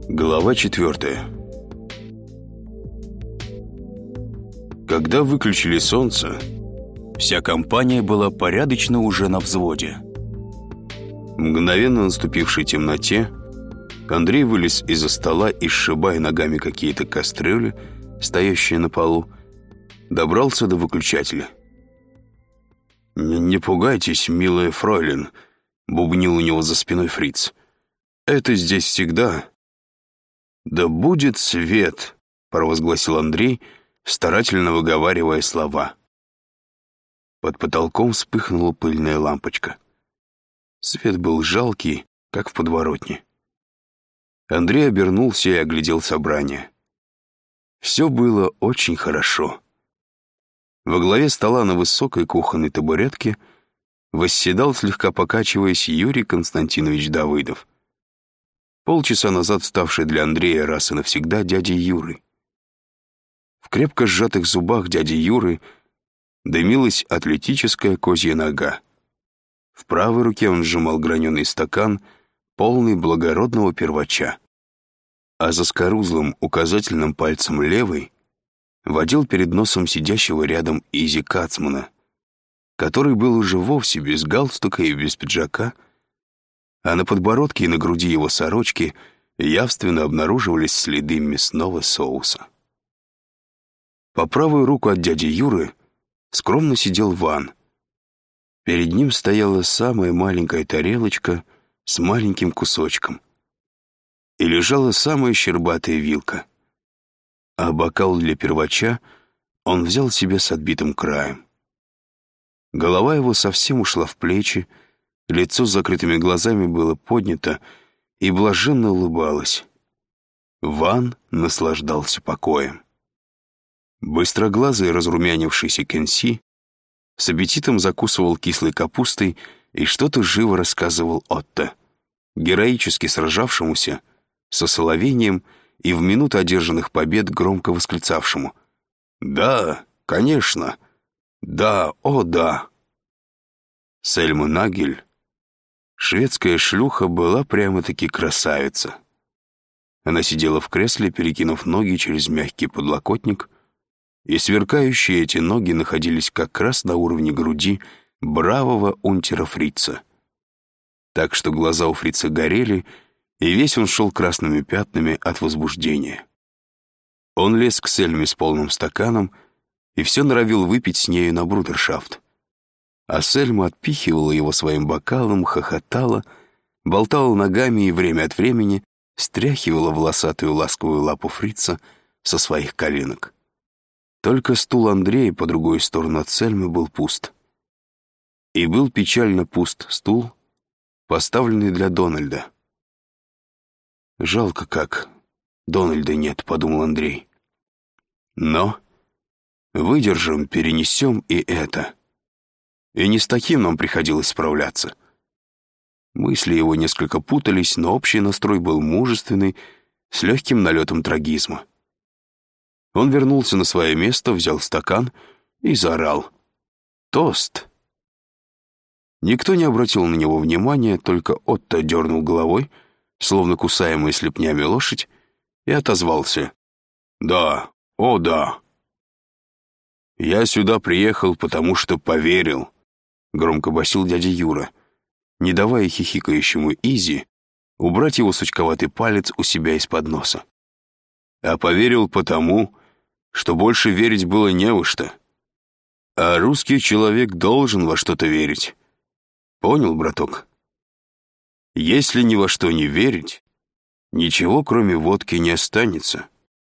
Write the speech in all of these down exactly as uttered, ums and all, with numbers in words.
Глава четвертая. Когда выключили солнце, вся компания была порядочно уже на взводе. В мгновенно наступившей темноте Андрей вылез из-за стола и, сшибая ногами какие-то кастрюли, стоящие на полу, добрался до выключателя. «Не, не пугайтесь, милая фройлен», — бубнил у него за спиной фриц. «Это здесь всегда». «Да будет свет», — провозгласил Андрей, старательно выговаривая слова. Под потолком вспыхнула пыльная лампочка. Свет был жалкий, как в подворотне. Андрей обернулся и оглядел собрание. Все было очень хорошо. Во главе стола на высокой кухонной табуретке восседал, слегка покачиваясь, Юрий Константинович Давыдов. Полчаса назад ставший для Андрея раз и навсегда дядей Юрой. В крепко сжатых зубах дяди Юры дымилась атлетическая козья нога. В правой руке он сжимал граненый стакан, полный благородного первача, а за скорузлым указательным пальцем левой водил перед носом сидящего рядом Изи Кацмана, который был уже вовсе без галстука и без пиджака, а на подбородке и на груди его сорочки явственно обнаруживались следы мясного соуса. По правую руку от дяди Юры скромно сидел Ван. Перед ним стояла самая маленькая тарелочка с маленьким кусочком, и лежала самая щербатая вилка, а бокал для первача он взял себе с отбитым краем. Голова его совсем ушла в плечи, лицо с закрытыми глазами было поднято и блаженно улыбалось. Ван наслаждался покоем. Быстроглазый разрумянившийся Кэнси с аппетитом закусывал кислой капустой и что-то живо рассказывал Отто, героически сражавшемуся со соловением и в минуту одержанных побед громко восклицавшему: «Да, конечно! Да, о да!» Сельма Нагель, шведская шлюха, была прямо-таки красавица. Она сидела в кресле, перекинув ноги через мягкий подлокотник, и сверкающие эти ноги находились как раз на уровне груди бравого унтера Фрица. Так что глаза у Фрица горели, и весь он шел красными пятнами от возбуждения. Он лез к Сельме с полным стаканом и все норовил выпить с нею на брудершафт. А Сельма отпихивала его своим бокалом, хохотала, болтала ногами и время от времени стряхивала волосатую ласковую лапу Фрица со своих коленок. Только стул Андрея по другую сторону от Сельмы был пуст. И был печально пуст стул, поставленный для Дональда. «Жалко как, Дональда нет», — подумал Андрей. «Но выдержим, перенесем и это. И не с таким нам приходилось справляться». Мысли его несколько путались, но общий настрой был мужественный, с легким налетом трагизма. Он вернулся на свое место, взял стакан и заорал: «Тост!». Никто не обратил на него внимания, только Отто дернул головой, словно кусаемый слепнями лошадь, и отозвался: «Да, о да». «Я сюда приехал, потому что поверил», — громко басил дядя Юра, не давая хихикающему Изи убрать его сучковатый палец у себя из-под носа. «А поверил потому, что больше верить было не во что. А русский человек должен во что-то верить. Понял, браток? Если ни во что не верить, ничего кроме водки не останется.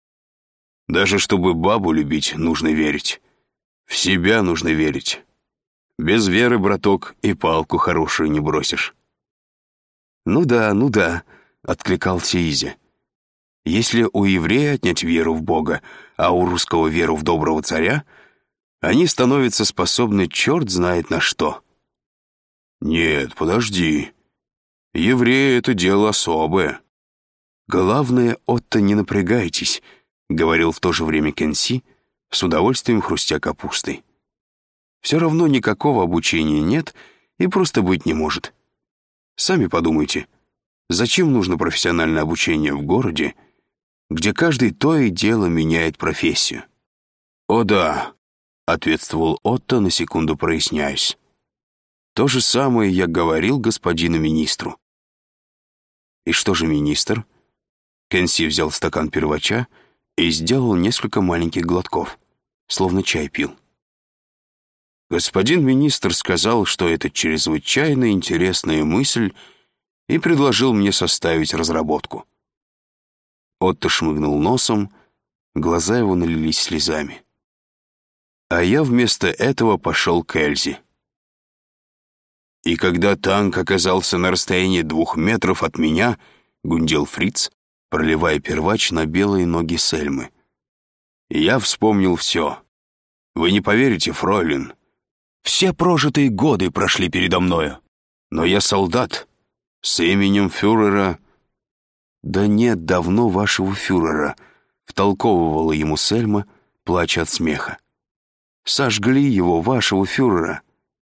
Даже чтобы бабу любить, нужно верить. В себя нужно верить. Без веры, браток, и палку хорошую не бросишь». «Ну да, ну да», — откликался Изи. «Если у еврея отнять веру в Бога, а у русского веру в доброго царя, они становятся способны черт знает на что». «Нет, подожди. Евреи — это дело особое». «Главное, Отто, не напрягайтесь», — говорил в то же время Кэнси, с удовольствием хрустя капустой. «Все равно никакого обучения нет и просто быть не может. Сами подумайте, Зачем нужно профессиональное обучение в городе, где каждый то и дело меняет профессию? «О да», — ответствовал Отто, на секунду проясняясь. «То же самое я говорил господину министру». «И что же министр?» Кэнси взял стакан первача и сделал несколько маленьких глотков, словно чай пил. Господин министр сказал, что это чрезвычайно интересная мысль, и предложил мне составить разработку. Отто шмыгнул носом, глаза его налились слезами. А я вместо этого пошел к Эльзе. И когда танк оказался на расстоянии двух метров от меня, гундел Фриц, проливая первач на белые ноги Сельмы. Я вспомнил все. Вы не поверите, фройлен. Все прожитые годы прошли передо мною. Но я солдат. С именем фюрера... «Да нет давно вашего фюрера», — втолковывала ему Сельма, плача от смеха. «Сожгли его, вашего фюрера».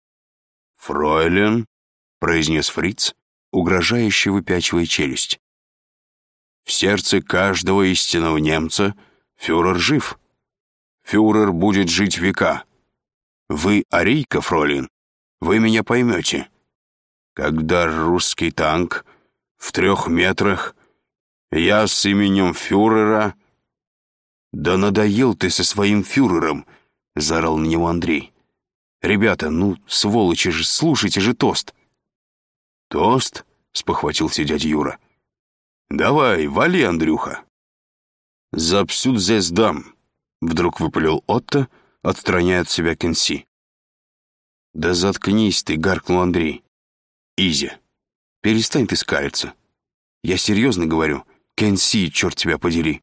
«Фройлен», — произнес Фриц, угрожающе выпячивая челюсть. «В сердце каждого истинного немца фюрер жив. Фюрер будет жить века. Вы арийка, фройлен, вы меня поймете. Когда русский танк в трех метрах, я с именем фюрера...» «Да надоел ты со своим фюрером», — заорал на него Андрей. «Ребята, ну, сволочи же, слушайте же тост». «Тост?» — спохватился дядя Юра. «Давай, вали, Андрюха». «За псют здесь дам», — вдруг выпалил Отто, отстраняя от себя Кэнси. «Да заткнись ты», — гаркнул Андрей. «Изи, перестань ты скалиться. Я серьезно говорю, Кэнси, черт тебя подери.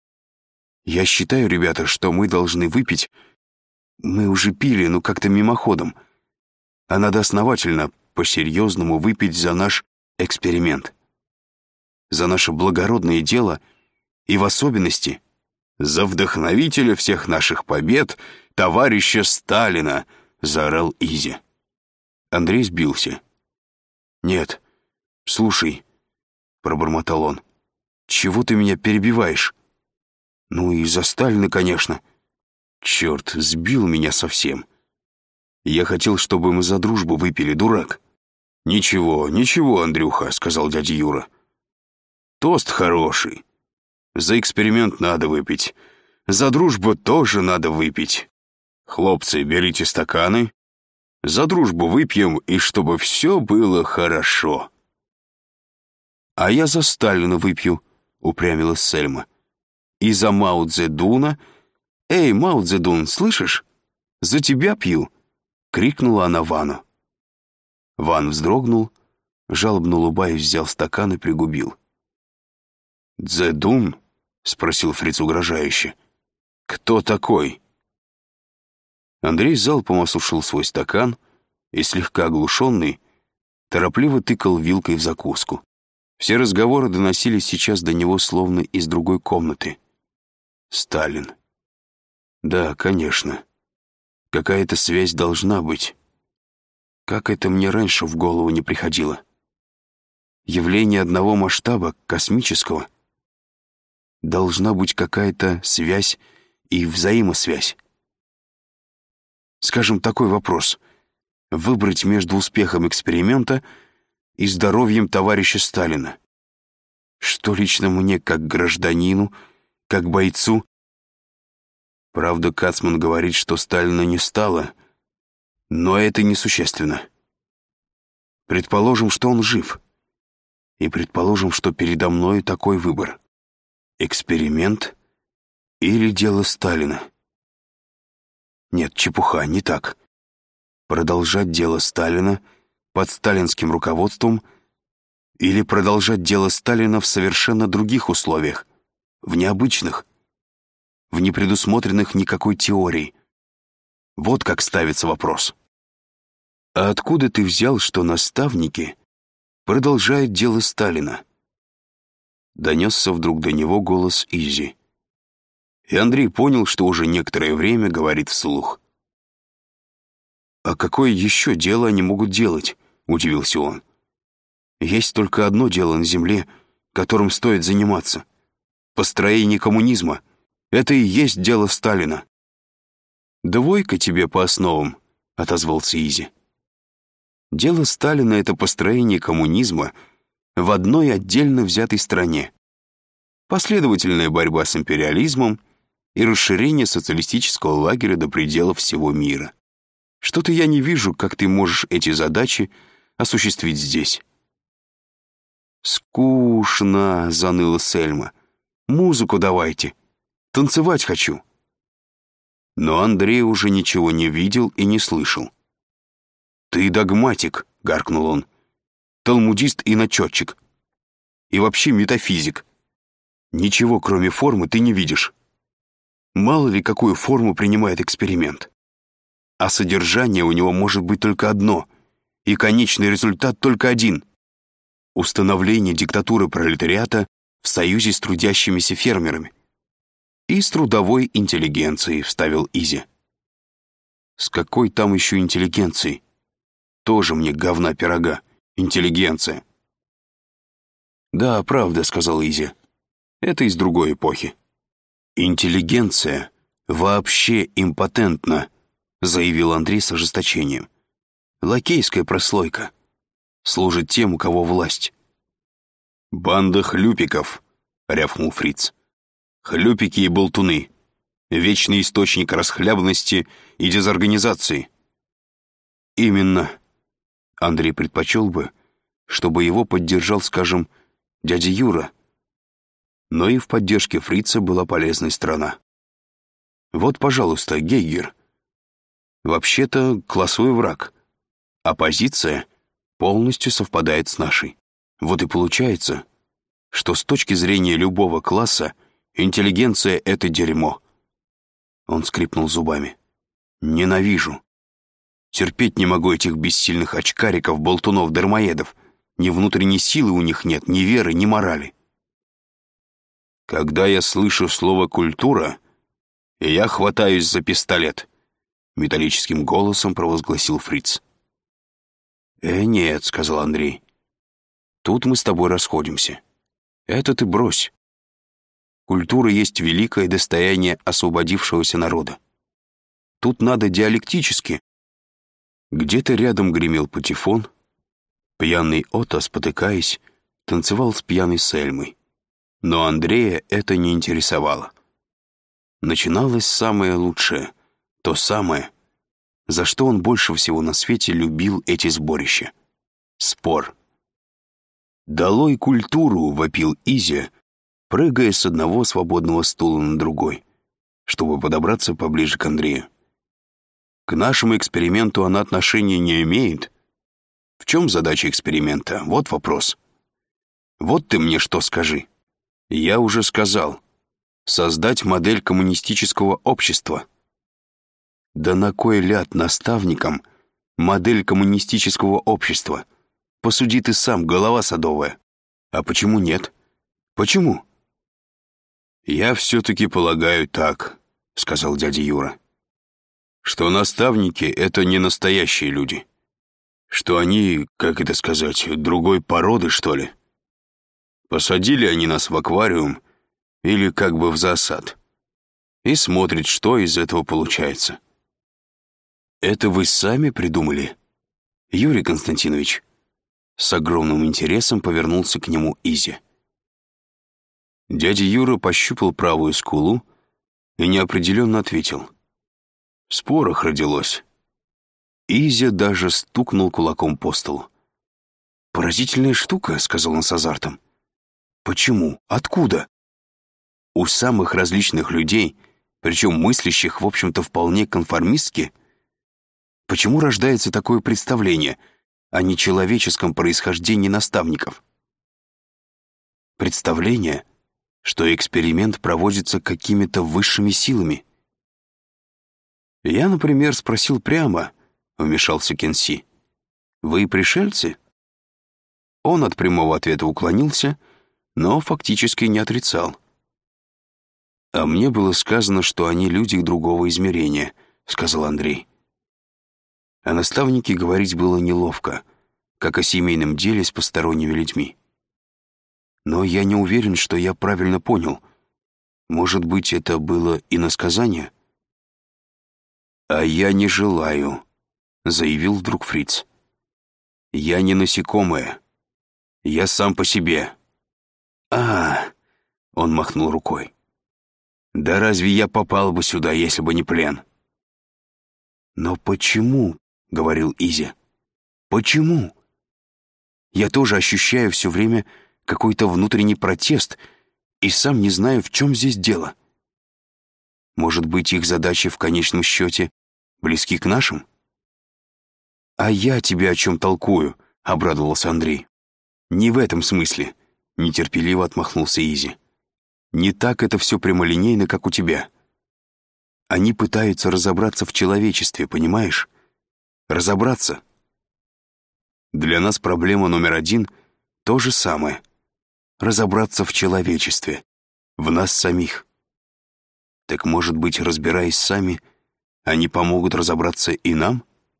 Я считаю, ребята, что мы должны выпить. Мы уже пили, но как-то мимоходом. А надо основательно, по-серьезному выпить за наш эксперимент. За наше благородное дело и в особенности за вдохновителя всех наших побед, товарища Сталина», — заорал Изи. Андрей сбился. «Нет, слушай», — пробормотал он, — «чего ты меня перебиваешь?» «Ну и за Сталина, конечно». «Черт, сбил меня совсем. Я хотел, чтобы мы за дружбу выпили, дурак». «Ничего, ничего, Андрюха», — сказал дядя Юра. «Тост хороший. За эксперимент надо выпить. За дружбу тоже надо выпить. Хлопцы, берите стаканы. За дружбу выпьем, и чтобы все было хорошо». «А я за Сталина выпью», — упрямилась Сельма. «И за Мао Цзэдуна. Эй, Мао Цзэдун, слышишь? За тебя пью», — крикнула она Вану. Ван вздрогнул, жалобно улыбаясь, взял стакан и пригубил. «Цзэдун?» — спросил Фриц угрожающе. «Кто такой?» Андрей залпом осушил свой стакан и, слегка оглушенный, торопливо тыкал вилкой в закуску. Все разговоры доносились сейчас до него словно из другой комнаты. Сталин. Да, конечно. Какая-то связь должна быть. Как это мне раньше в голову не приходило? Явление одного масштаба, космического. Должна быть какая-то связь и взаимосвязь. Скажем, такой вопрос. Выбрать между успехом эксперимента и здоровьем товарища Сталина. Что лично мне, как гражданину, как бойцу? Правда, Кацман говорит, что Сталина не стало, но это несущественно. Предположим, что он жив. И предположим, что передо мной такой выбор. Эксперимент или дело Сталина? Нет, чепуха, не так. Продолжать дело Сталина под сталинским руководством или продолжать дело Сталина в совершенно других условиях, в необычных, в непредусмотренных никакой теорией. Вот как ставится вопрос. А откуда ты взял, что наставники продолжают дело Сталина? Донесся вдруг до него голос Изи. И Андрей понял, что уже некоторое время говорит вслух. «А какое еще дело они могут делать?» — удивился он. Есть только одно дело на Земле, которым стоит заниматься. Построение коммунизма — это и есть дело Сталина. «Двойка тебе по основам», — отозвался Изи. Дело Сталина — это построение коммунизма в одной отдельно взятой стране, последовательная борьба с империализмом и расширение социалистического лагеря до пределов всего мира. Что-то я не вижу, как ты можешь эти задачи осуществить здесь. «Скучно», — заныла Сельма. «Музыку давайте. Танцевать хочу». Но Андрей уже ничего не видел и не слышал. «Ты догматик», — гаркнул он, «талмудист и начетчик. И вообще метафизик. Ничего, кроме формы, ты не видишь. Мало ли, какую форму принимает эксперимент. А содержание у него может быть только одно, и конечный результат только один — установление диктатуры пролетариата в союзе с трудящимися фермерами. И с трудовой интеллигенцией», — вставил Изи. «С какой там еще интеллигенцией? Тоже мне говна пирога. Интеллигенция». «Да, правда», — сказал Изи. «Это из другой эпохи». «Интеллигенция вообще импотентна», — заявил Андрей с ожесточением. «Лакейская прослойка. Служит тем, у кого власть». «Банда хлюпиков», — рявкнул Фриц. «Хлюпики и болтуны. Вечный источник расхлябанности и дезорганизации». «Именно». Андрей предпочел бы, чтобы его поддержал, скажем, дядя Юра. Но и в поддержке Фрица была полезная сторона. Вот, пожалуйста, Гейгер. Вообще-то классовый враг. А позиция полностью совпадает с нашей. Вот и получается, что с точки зрения любого класса интеллигенция — это дерьмо. Он скрипнул зубами. «Ненавижу. Терпеть не могу этих бессильных очкариков, болтунов, дармоедов. Ни внутренней силы у них нет, ни веры, ни морали». «Когда я слышу слово «культура», я хватаюсь за пистолет», — металлическим голосом провозгласил Фриц. «Э, нет», — сказал Андрей. «Тут мы с тобой расходимся. Это ты брось. Культура есть великое достояние освободившегося народа. Тут надо диалектически». Где-то рядом гремел патефон. Пьяный Отто, спотыкаясь, танцевал с пьяной Сельмой. Но Андрея это не интересовало. Начиналось самое лучшее, то самое, за что он больше всего на свете любил эти сборища. Спор. «Долой культуру!» — вопил Изя, прыгая с одного свободного стула на другой, чтобы подобраться поближе к Андрею. «К нашему эксперименту она отношения не имеет. В чем задача эксперимента? Вот вопрос. Вот ты мне что скажи». «Я уже сказал. Создать модель коммунистического общества». «Да на кой ляд наставникам модель коммунистического общества? Посуди ты сам, голова садовая. А почему нет? Почему?» «Я все-таки полагаю так», — сказал дядя Юра, «что наставники — это не настоящие люди. Что они, как это сказать, другой породы, что ли? Посадили они нас в аквариум или как бы в зоосад и смотрят, что из этого получается». «Это вы сами придумали, Юрий Константинович?» С огромным интересом повернулся к нему Изи. Дядя Юра пощупал правую скулу и неопределенно ответил. «В спорах родилось». Изя даже стукнул кулаком по столу. «Поразительная штука», — сказал он с азартом. «Почему? Откуда?» У самых различных людей, причем мыслящих, в общем-то, вполне конформистски, почему рождается такое представление о нечеловеческом происхождении наставников? Представление, что эксперимент проводится какими-то высшими силами. «Я, например, спросил прямо», — вмешался Кенси, «вы пришельцы?» Он от прямого ответа уклонился, но фактически не отрицал. «А мне было сказано, что они люди другого измерения», — сказал Андрей. О наставнике говорить было неловко, как о семейном деле с посторонними людьми. Но я не уверен, что я правильно понял. Может быть, это было иносказание? «А я не желаю», — заявил вдруг Фриц. «Я не насекомое. Я сам по себе». «А, — он махнул рукой, — да разве я попал бы сюда, если бы не плен?» «Но почему?» — говорил Изи. «Почему? Я тоже ощущаю все время какой-то внутренний протест и сам не знаю, в чем здесь дело. Может быть, их задачи в конечном счете близки к нашим?» «А я тебе о чем толкую?» — обрадовался Андрей. «Не в этом смысле», — нетерпеливо отмахнулся Изи. «Не так это все прямолинейно, как у тебя. Они пытаются разобраться в человечестве, понимаешь? Разобраться. Для нас проблема номер один — то же самое. Разобраться в человечестве, в нас самих. Так, может быть, разбираясь сами, они помогут разобраться и нам?»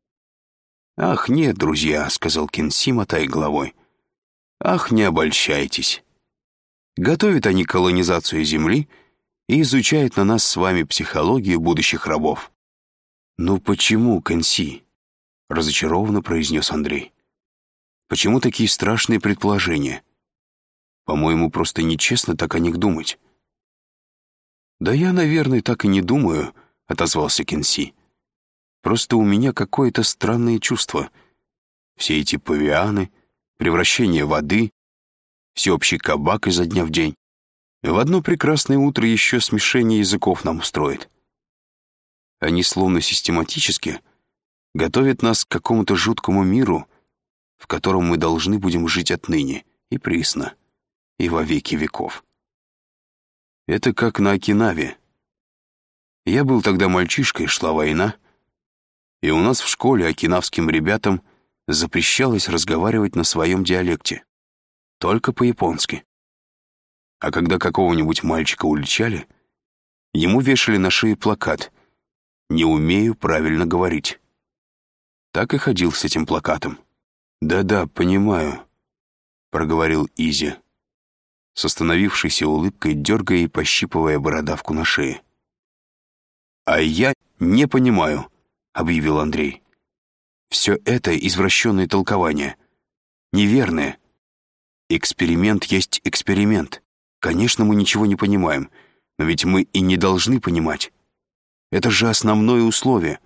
«Ах, нет, друзья», — сказал Кинси, мотая головой. «Ах, не обольщайтесь. Готовят они колонизацию Земли и изучают на нас с вами психологию будущих рабов». «Ну почему, Кинси?» — разочарованно произнес Андрей. «Почему такие страшные предположения? По-моему, просто нечестно так о них думать». «Да я, наверное, так и не думаю», — отозвался Кинси. «Просто у меня какое-то странное чувство. Все эти павианы, превращение воды, всеобщий кабак изо дня в день. В одно прекрасное утро еще смешение языков нам устроит. Они словно систематически готовят нас к какому-то жуткому миру, в котором мы должны будем жить отныне и присно, и во веки веков. Это как на Окинаве. Я был тогда мальчишкой, шла война, и у нас в школе окинавским ребятам запрещалось разговаривать на своем диалекте, только по-японски. А когда какого-нибудь мальчика уличали, ему вешали на шею плакат «Не умею правильно говорить». Так и ходил с этим плакатом. «Да-да, понимаю», — проговорил Изи, с остановившейся улыбкой, дергая и пощипывая бородавку на шее. «А я не понимаю», — объявил Андрей. «Все это извращенное толкование. Неверное. Эксперимент есть эксперимент. Конечно, мы ничего не понимаем, но ведь мы и не должны понимать. Это же основное условие.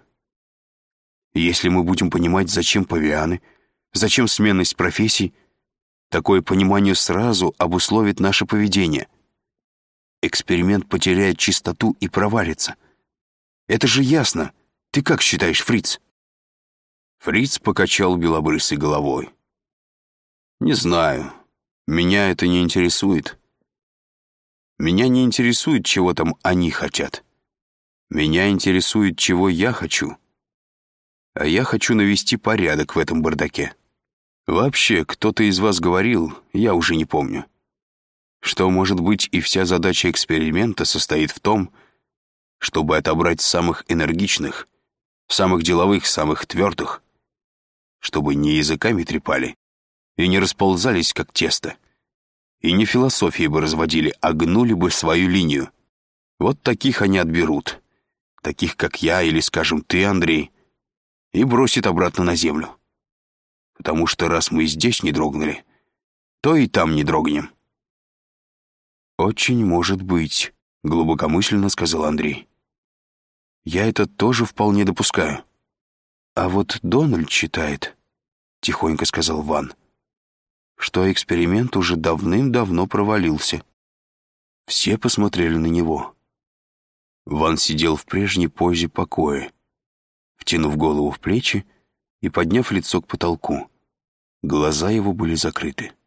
Если мы будем понимать, зачем павианы, зачем сменность профессий, такое понимание сразу обусловит наше поведение. Эксперимент потеряет чистоту и провалится. Это же ясно. Ты как считаешь, Фриц?» Фриц покачал белобрысой головой. «Не знаю. Меня это не интересует. Меня не интересует, чего там они хотят. Меня интересует, чего я хочу. А я хочу навести порядок в этом бардаке. Вообще, кто-то из вас говорил, я уже не помню, что, может быть, и вся задача эксперимента состоит в том, чтобы отобрать самых энергичных, самых деловых, самых твердых, чтобы не языками трепали и не расползались, как тесто, и не философией бы разводили, а гнули бы свою линию. Вот таких они отберут, таких, как я или, скажем, ты, Андрей, и бросит обратно на землю. Потому что раз мы здесь не дрогнули, то и там не дрогнем». «Очень может быть», — глубокомысленно сказал Андрей. «Я это тоже вполне допускаю. А вот Дональд считает, — тихонько сказал Ван, — что эксперимент уже давным-давно провалился». Все посмотрели на него. Ван сидел в прежней позе покоя, втянув голову в плечи и подняв лицо к потолку. Глаза его были закрыты.